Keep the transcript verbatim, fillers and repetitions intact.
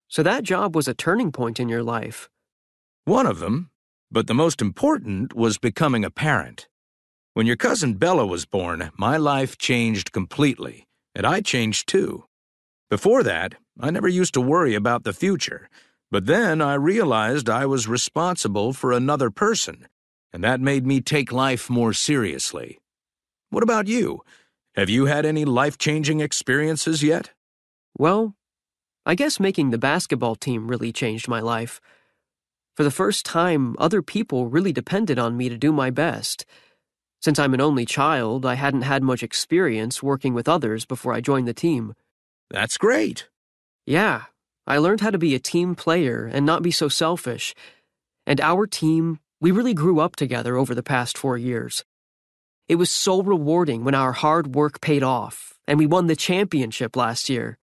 So that job was a turning point in your life. One of them, but the most important was becoming a parent. When your cousin Bella was born, my life changed completely, and I changed too. Before that, I never used to worry about the future, but then I realized I was responsible for another person, and that made me take life more seriously. What about you? Have you had any life-changing experiences yet? Well, I guess making the basketball team really changed my life. For the first time, other people really depended on me to do my best. Since I'm an only child, I hadn't had much experience working with others before I joined the team. That's great. Yeah, I learned how to be a team player and not be so selfish. And our team, we really grew up together over the past four years. It was so rewarding when our hard work paid off, and we won the championship last year.